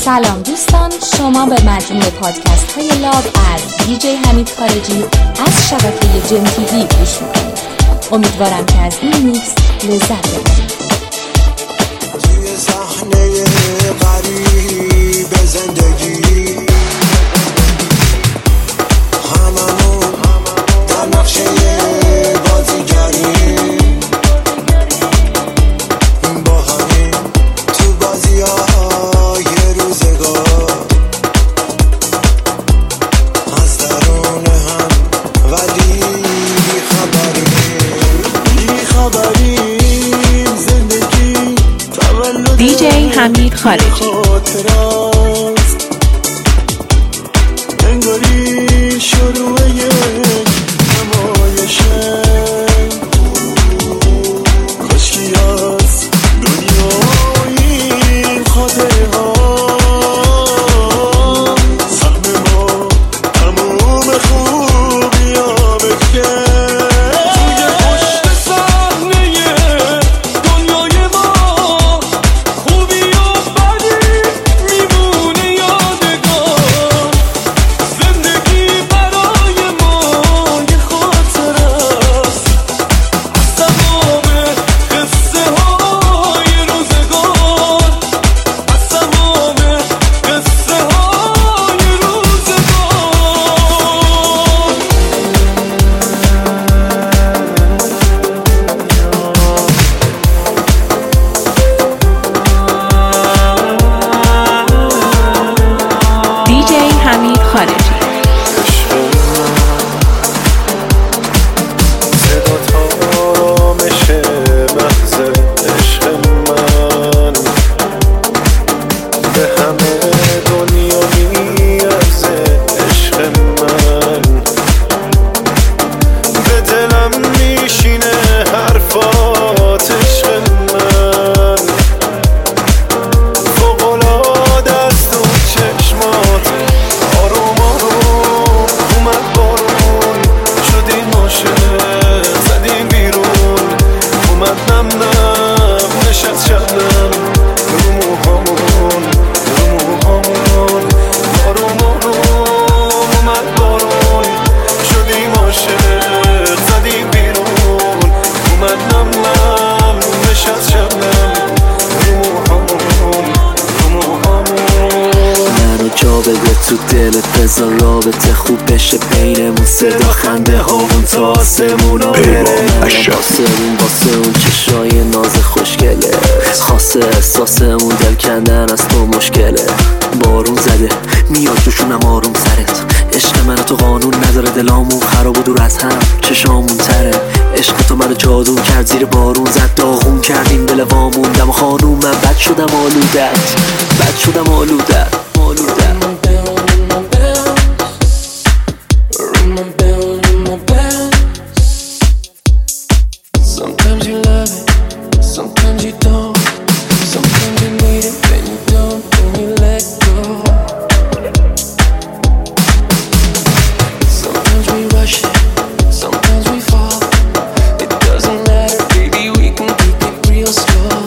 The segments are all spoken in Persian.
سلام دوستان، شما به مجموعه پادکست های لاب از دیجی حمید خارجی از شبکه جم تیوی گوش میکنید. امیدوارم که از این میکس لذت ببرید. توی صحنه غریب زندگی هممون در نقشه بازیگری با همین تو بازی‌های روزگار از درون هم ولی بی‌خبریم زندگی تولد دیجی حمید خارجی انگاری شروع یک نمایشه کاشکی از دنیای خاطره ها سهم ما تموم خوبی ها بکن توی پشت صحنه دنیای ما خوبی و بدی میمونه یادگار زندگی برای ما یه خاطره است از تمام قصه های روزگار از تمام قصه های روزگار دیجی حمید خارجی. صدا تارامش محض عشق من به همه دنیا میارزه عشق من به دلم میشینه حرفات عشق من فوق‌العاده است تو چشمات آروم آروم اومد بارون شدیم عاشق زدیم بیرون اومد نم نم نشست شبنم رو موهامون آروم آروم اومد بارون شدیم عاشق زدیم بیرون اومد نم نم نشست شبنم رو موهامون منو جا بده تو دلت بذار رابطه خوب بشه بینمون صدا خنده هامون تا آسمونا بره منم واسه اون چشای ناز خوشگله خاصه احساسمون دل کندن از تو مشکله بارون زده میاد جوشونم آروم سرت عشق من تو قانون نداره دلامون خراب و دور از هم چشامون تره عشق تو منو جادو کرد زیر بارون زد داغون کردیم دل وامون دم خانوم من بد شدم آلودت Sometimes you love it, sometimes you don't. Sometimes you need it, then you don't, then you let go. Sometimes we rush it, sometimes we fall. It doesn't matter, baby, we can keep it real slow.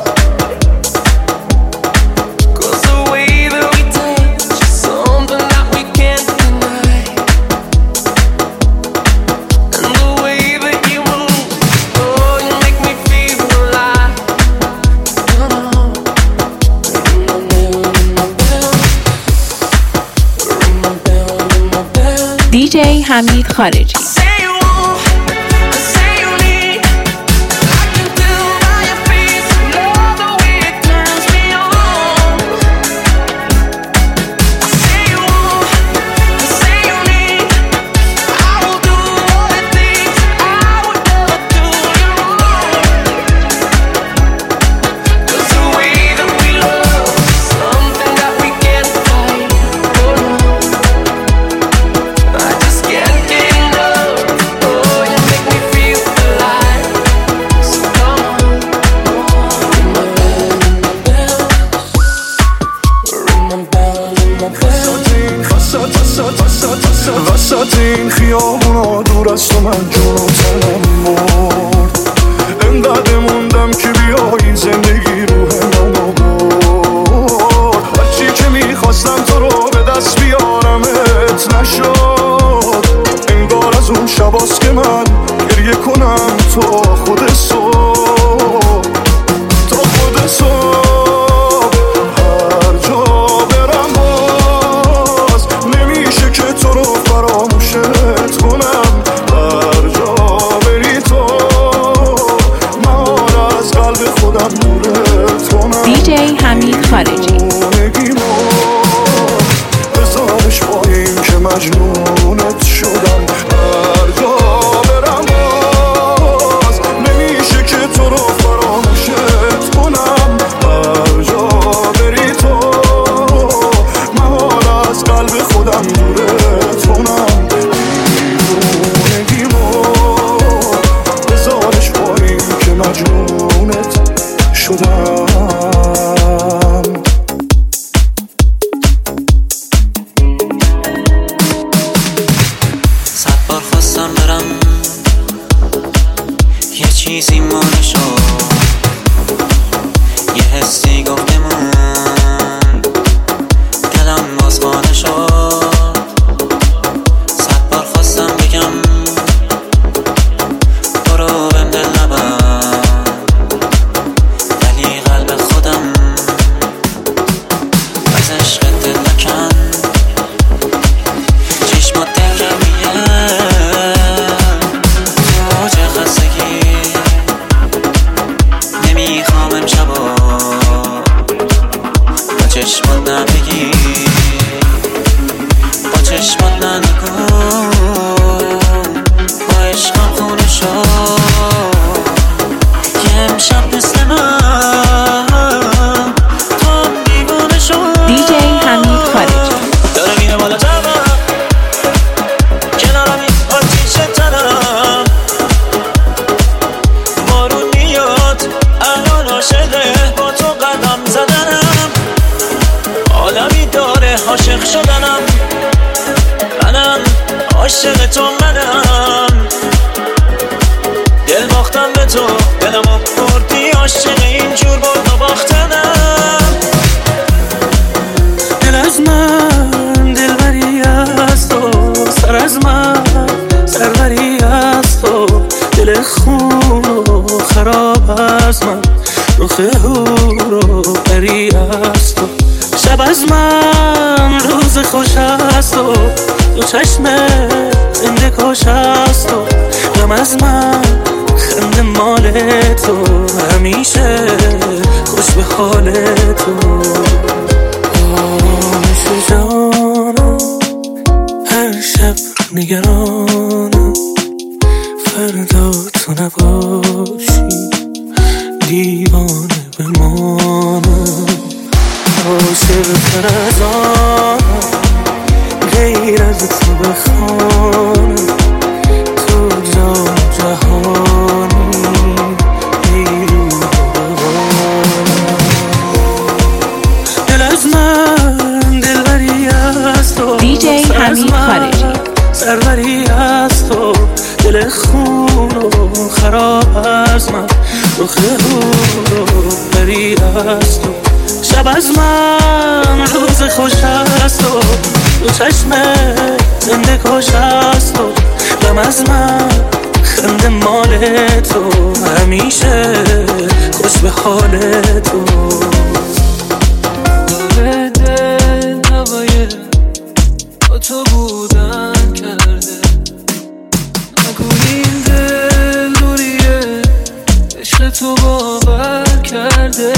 'Cause the way that we touch is something that we can't deny. And the way that you move, oh, you make me feel alive. دیجی حمید خارجی. Say you want, say you need. I can tell by your face, love the way it turns me on. Say you want, say you need. I will do all the things I would never do you wrong. 'Cause the way that we love is something that we can't fight. Oh no, I just can't get enough. Oh, you make me feel alive. So come on, ring my bell, ring my bell, ring my bell. وسط این خیابونا دور از تو من جون و تنم مرد انقدر موندم که بیایی زندگی روح منو برد هرچی که خارجی. بذارش با این که مجنونت شدم، هر جا برم باز نمیشه که تو رو فراموشت کنم. هر جا بری تو محال از قلب خودم دورت کنم. دیوونگیمو بذارش با این که مجنونت شدم. چیزی مانه شد، یه حسی گفتمون دلم باز خانه شد. 100 بار خواستم بگم برو بهم دل نبند، ولی قلب خودم از عشق دل نکن. چشمات دلگرمیه تو چه خستگی، نمیخوام امشبا با چشمات نبگی، با چشمات ننگو، با عشقم خونه شد که امشب مثل من تو هم دیوانه شد. دیجی حمید خارجی. داره میره بالا تمام کنارم این آتیش تنم، بارون میاد الان عاشقه با تو قدم زدنم. عالمی داره عاشق شدنم، منم عاشق تو منم. دل باختم به تو دلمو بردی، عاشق اینجور برد و باختنم. دل از من دلبری از تو، سر از من سروری از تو. دل خون و خراب از من، رخ رو بری از تو. شب از من روز خوش از تو، دو چشم زنده کش از تو. غم از من خنده مال تو، همیشه خوش به حال تو. آش جانم هر شب نگرانم، فردا تو نباشی دیوانه بمانم. عاشق تر از آنم غیر از تو بخوانم، تو جان جهانی بیرون بمانم. دل از من دلبری از تو، دیجی حمید خارجی. سروری از تو. دل خون و خراب از من، رخ رو بری از تو. شب از من روز خوش از تو، دو چشم زنده کش از تو. غم از من خنده مال تو، همیشه خوش به حال تو. دل هوای با تو بودن کرده، نگو این دل دوریه عشق تو باور کرده.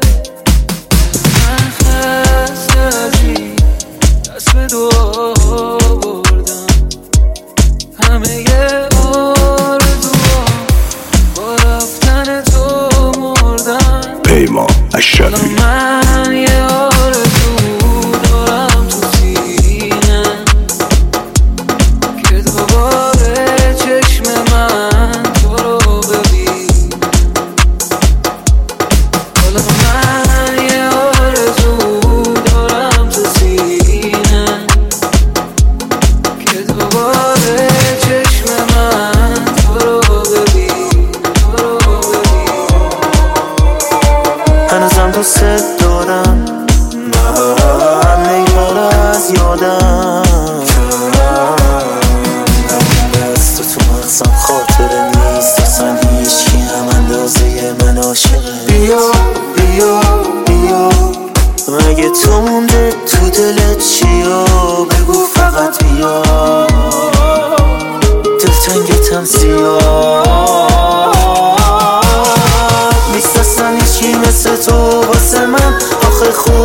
من خسته ازی دست به دعا بردم، همه آرزوها با رفتن تو مردن. پیمان اشرفی. من یه آرزو دارم تو سینه که دوباره چشم من تو رو ببین. حالا من یه آرزو دارم تو سینه که دوباره چشم من تو رو ببین، تو رو ببین. هنوزم دوست دارم، همه کارا از یادم. دست تو مغزم خاطره نیست، اصلا هیچکی هم اندازه من عاشقه. بیا بیا بیا، مگه تو مونده تو دلت چیا؟ بگو فقط بیا، دلتنگتم زیاد نیست. اصلا هیچی مثل تو واسه من، آخه خوب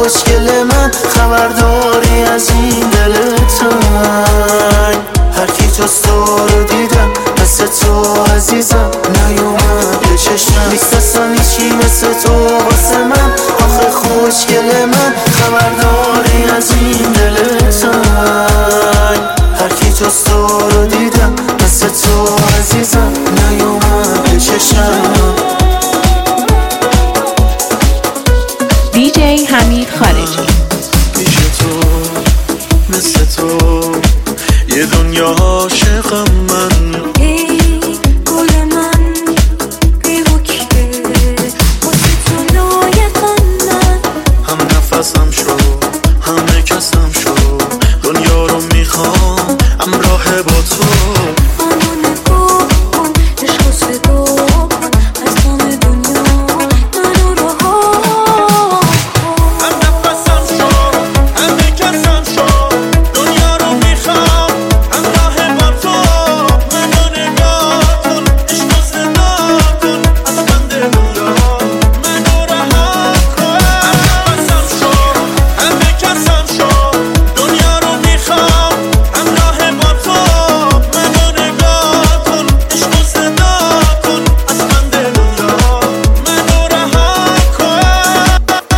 مثل تو یه دنیا عاشقم من. ای گل من بی‌وکیه واسه تو لایقم من. هم نفسم شو همه کسم شو دنیا رو میخوام همراه با تو. منو نگاه کن عشق و صدا کن از تمام دنیا منو رها کن. هم نفسم شو همه کسم شو دنیا رو میخوام همراه با تو. منو نگاه کن عشق و صدا کن از بند دنیا منو رها کن. هم نفسم شو همه کسم شو دنیا رو میخوام همراه با تو. منو نگاه کن عشق و صدا کن از بند دنیا منو رها کن.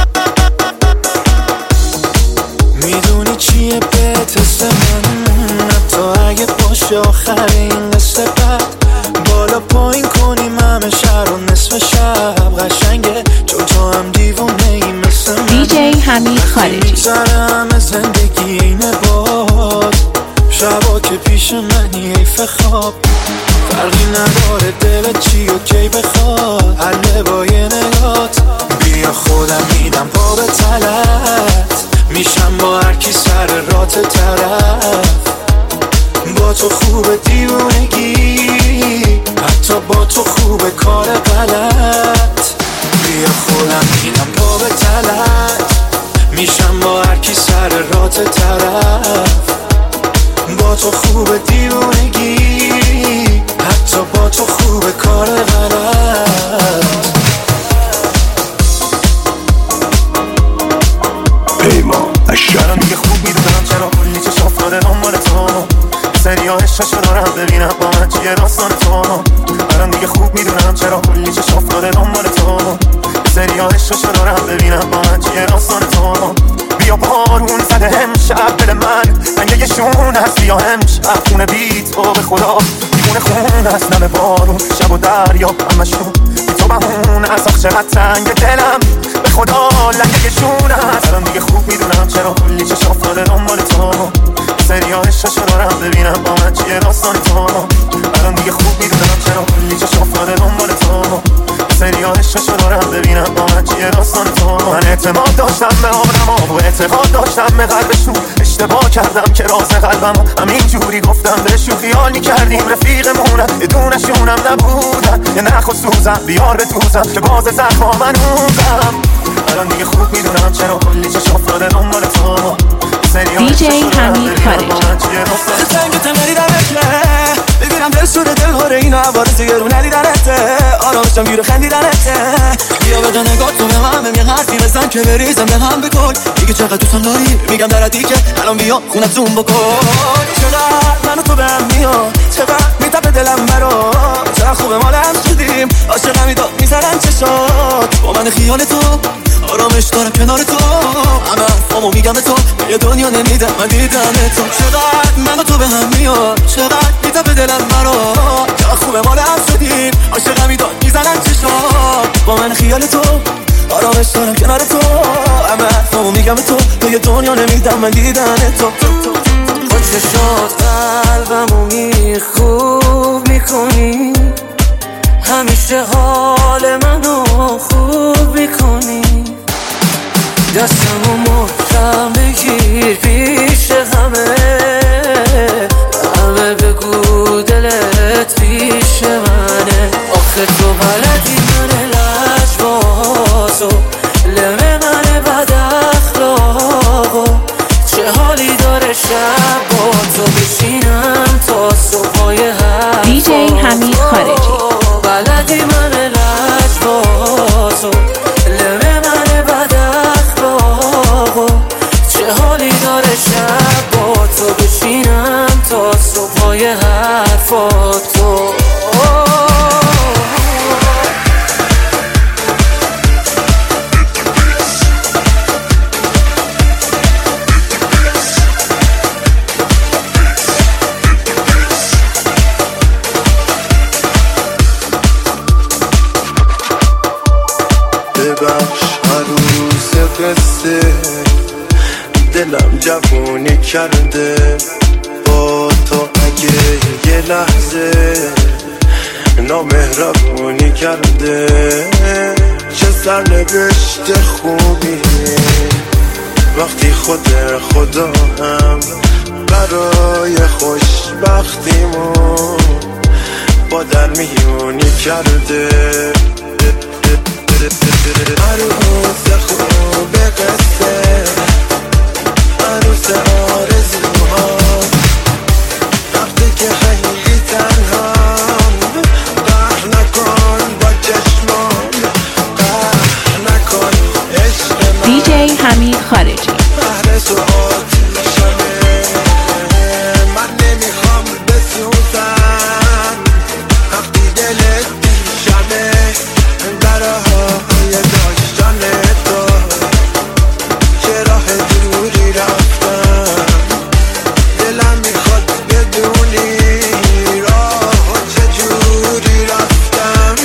میدونی چیه بهت حس من حتی اگه باشه آخر این قصه بد بالا پایین کنیم همه شهر و نصف شب قشنگه چون تو هم دیوونه ای مثل من. دیجی حمید خارجی. میگذره همه زندگی اینه باد شبا که پیش منی حیف خواب فرقی نداره دلت چی و کی بخواد حله با یه نگات بیا خودم میدم پا به تلت میشم با هرکی سر رات طرف. با تو خوب دیوونگی حتی با تو خوب کار غلط. بیا خودم میدم پا به تلت میشم با هرکی سر رات طرف. با تو خوب دیوونگی حتی با تو خوب کار غلط. الان دیگه خوب میدونم چرا کلی چشم افتاده دنبال تو. سریا عشقشو دارم ببینم با من چیه داستان تو. الان دیگه خوب میدونم چرا کلی چشم افتاده دنبال تو. سریا عشقشو دارم ببینم با من چیه داستان تو. بیا بارون زده امشب دل من رنگ یه شون هست. بیا امشب خونه بی تو به خدا دیوونه خون هست. نم بارون شب و دریا همشون بی تو بهون هست. آخ چقدر تنگ دلم به خدا لنگه یه شون هست. الان دیگه خوب میدونم چرا کلی چشم افتاده دنبال تو. سریا عشقشو دارم ببینم با من چیه داستان تو. الان دیگه خوب میدونم چرا کلی چشم افتاده دنبال تو. سریا عشقشو دارم ببینم با من چیه داستان تو. من اعتماد داشتم به آدم و اعتقاد داشتم به قلبشون. اشتباه کردم که راز قلبم همین جوری گفتم بهشون. خیال میکردیم رفیقمونم یه دونشونم نبودن. یه نخ و سوزم بیار به دوزم که باز زخما من اوزم. الان دیگه خوب میدونم چرا کلی چشم افتاده دنبال تو. دیجی حمید خارجی. زنگ تمری دمته ببینم دل شده دل هره این عوارض گرون ندیدنته. آرامشم گیر خندیدنته. بیا بده نگاه تو به همه یه حرفی بزن که بریزم به هم بکن. دیگه چقدر دوستم داری میگم درتی که الان بیا خونت زوم بکن. چقدر من و تو به هم میاد چقدر میتپه دلم برا. چقدر خوبه مال هم شدیم عاشقم میداد میزنن چشات با من خیال تو. آرامش دارم کنار تو همه حرفامو میگم به تو یه دنیا نمیدم من دیدن تو. چقدر من و تو به هم میاد چقدر میتپه دلم برا. چقدر خوبه مال هم شدیم عاشقم میداد میزنن چشات با من خیال تو. آرامش دارم کنار تو همه حرفامو میگم به تو یه دنیا نمیدم من دیدن تو. با چشات قلبمو خوب میکنی همیشه حال منو خوب میکنی. دستمو محکم بگیر پیش همه بگو دلت پیش منه. آخه تو بلدی من لجبازو لمه من بد اخلاقو. چه حالی داره شب با تو بشینم تا صبحای هر دیجی حمید خارجی. بلدی من لجبازو لمه من بد اخلاقو. دلم جوونی کرده با تو اگه یه لحظه نامهربونی کرده چه سرنوشت خوبی وقتی خدا هم برای خوشبختیمون با در میونی کرده عروس خوب قصه عروس آرزوها وقتی که خیلی تنهام قهر نکن با چشمام قهر نکن عشق من DJ حمید خارجی بهر تو آتیشمه من نمیخوام بسوزم وقتی دلت پیشمه برای داشتن تو چه راه دوری رفتم دلم میخواد بدونی راه چجوری رفتم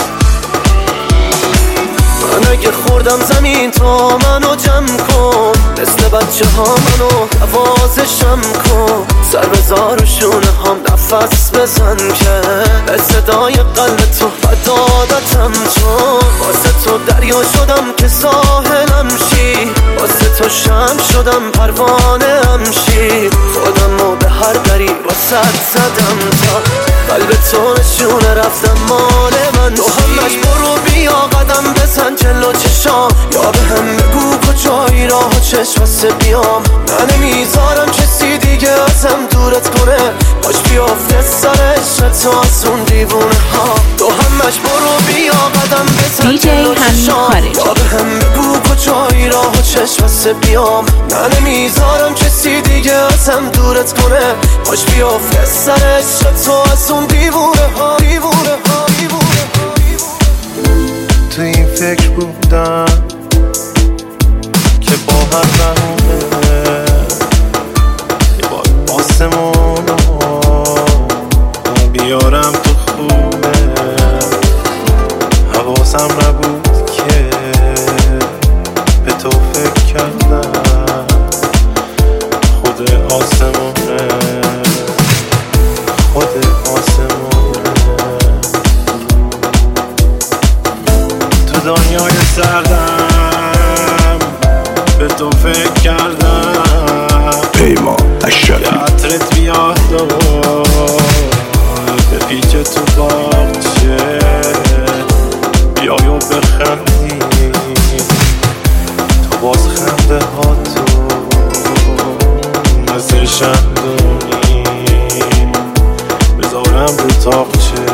من اگه خوردم زمین تو منو جمع کن مثل بچه ها منو حوازشم کن سر بزار و شونه هم نفس بزن که به صدای قلب تو بدادتم چون واسه تو دریا شدم که ساحلم شی واسه تو شم شدم پروانه هم شی خودمو به هر دری واسه زدم تا قلب تو نشونه رفتم مال من تو همش برو بیا قدم بزن جلو چشام یا به هم بگو کجایی راه چشم واسه بیام من نمیذارم کسی دیگه ازم دورت کنه باش بیافته سر عشق تو از اون دیوونه ها تو همش برو بیا قدم بزن جلو چشام یا به هم بگو کجایی راه چشم واسه بیام من نمیذارم کسی دیگه ازم دورت کنه باش بیافته سر عشق تو از اون دیوونه ها تو این فکر بودم که با هر بهونه یه بار آسمون بیارم تو خونه حواسم نبود که به تو فکر کردم خود آسمونه تو دنیای سردم به تو فکر کردم پیمان اشرفی که عطرت بیاد و به پیچ تو باغچه بیای و بخندی تو باز خنده ها تو مثل شندونی بذارم رو تاقچه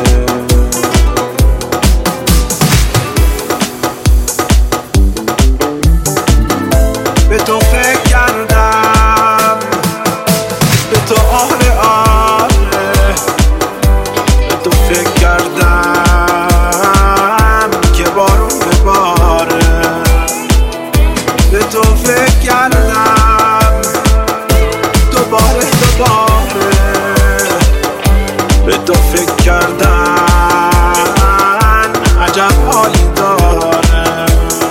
به تو فکر کردم به تو آره به تو فکر کردم که بارون بباره به تو فکر کردم دوباره به تو فکر کردن عجب حالی داره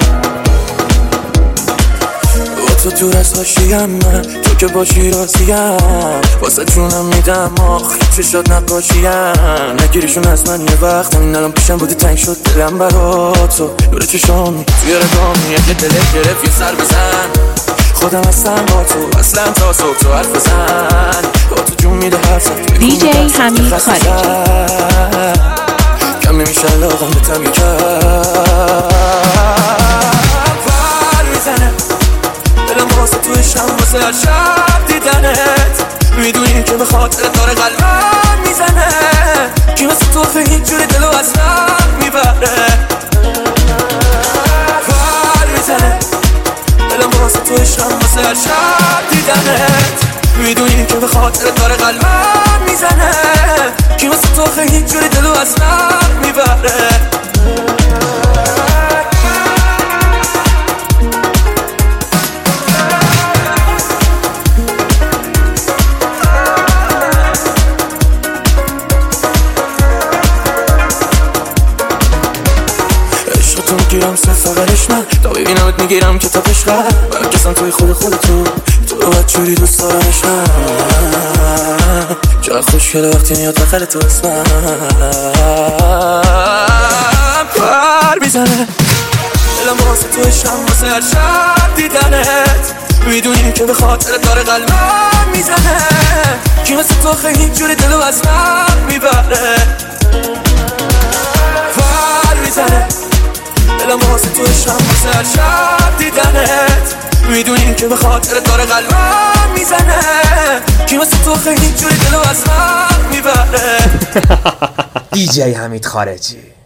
با تو دور از حاشیم من تو که باشی راضیم واسه جونم میدم آخ چشات نقاشیم نگیریشون از من یه وقت همین الان پیشم بودی تنگ شد دلم برا تو نور چشام توی رگامی اگه دلت گرفت یه سر بزن خودم هستم با تو اصلا تا صبح تو حرف بزن با تو جون میده هر سخت DJ حمید خارجی کم نمیشه لاغم به تمی کرد ور میزنه دلم واسه توی شم واسه هر شب دیدنت میدونی که به خاطر داره قلبم میزنه کی مثل تو به هیچ جوری دلو از رب میبره ور میزنه دلم واسه توی شم واسه هر شب دیدنت میدونی که به خاطر داره قلبم میزنه کی مثل تو به هیچ جوری دلو از رب میبره میگیرم صرف فقرش من تا ببینمت میگیرم که تا پشقر باید کسان توی خودتو تو تو بچوری دوست دارمشم چقدر خوشگله وقتی میاد بخل تو اسمم پر میزنه دلم واسه تو شم واسه هر شب دیدنت میدونی که به خاطر داره قلبم میزنه کی واسه تو خیلی اینجوری دلو از من میبره پر میزنه دلم واسه تو شم واسه هر شب دیدنت میدونی که به خاطر داره قلبم میزنه کی واسه تو خیلی اینجوری دلو از من میبره دیجی حمید خارجی.